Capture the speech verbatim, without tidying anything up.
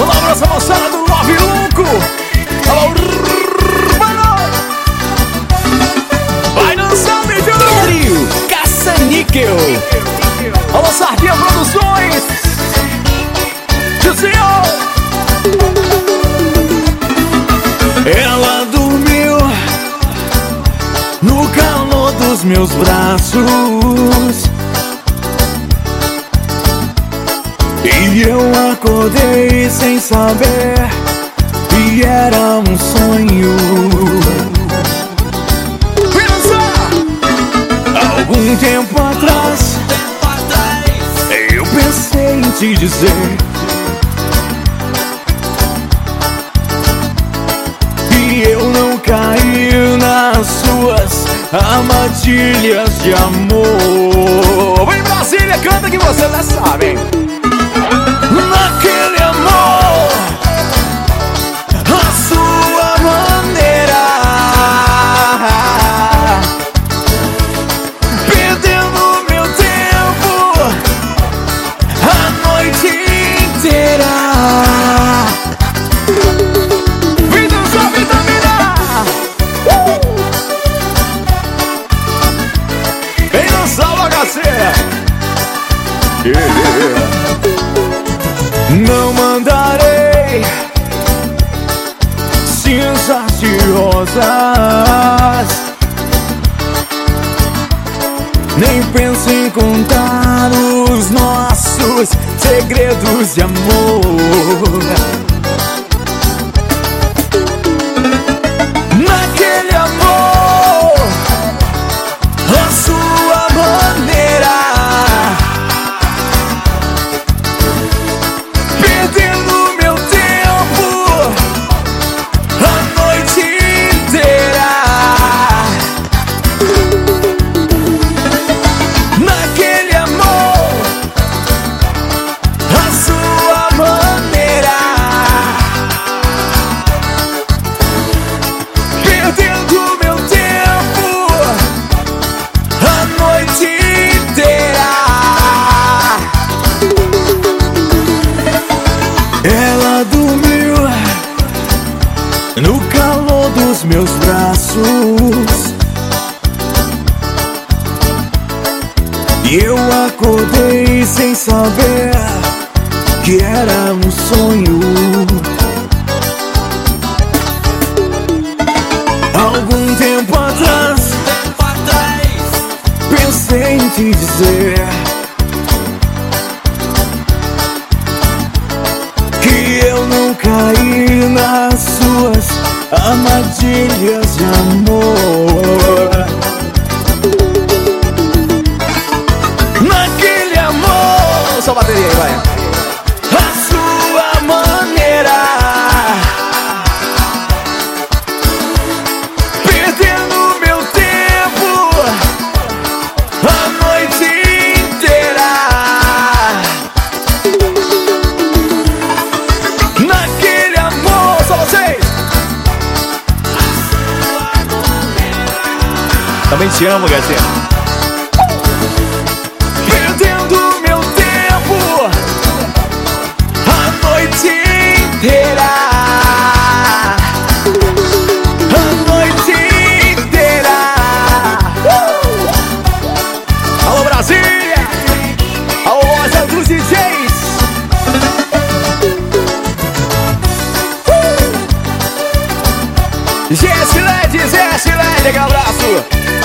Alô, abraço, moçada do Love Louco. Alô, Urbano. Vai dançar, bicho. Trio Caça-Níquel. Alô, Sardinha Produções. Senhor. Ela dormiu no calor dos meus braços e eu acordei sem saber que era um sonho. Algum tempo atrás eu pensei em te dizer que eu não caí nas suas armadilhas de amor. Vem Brasília, canta que você já sabe. Naquele amor, a sua maneira, perdendo meu tempo a noite inteira. Vem dançar, vem dominar. Vem dançar, bagaceira. Yeah. Não mandarei cinzas de rosas, nem penso em contar os nossos segredos de amor. Naquele amor, a sua maneira, perdendo meu tempo a noite inteira. Naquele amor, a sua maneira, perdendo meu tempo a noite inteira. Ela dormiu no calor dos meus braços e eu acordei sem saber que era um sonho. Algum tempo atrás pensei em te dizer que eu não caí nas suas armadilhas de amor. Naquele amor, só bateria aí, vai. A sua maneira, perdendo meu tempo a noite inteira. Naquele amor, só vocês. Também te amo, gatinha. Perdendo meu tempo a noite inteira, a noite inteira. uh! Alô, Brasília. Alô, loja dos D Js. uh! G S L E D, G S L E D, aquele abraço.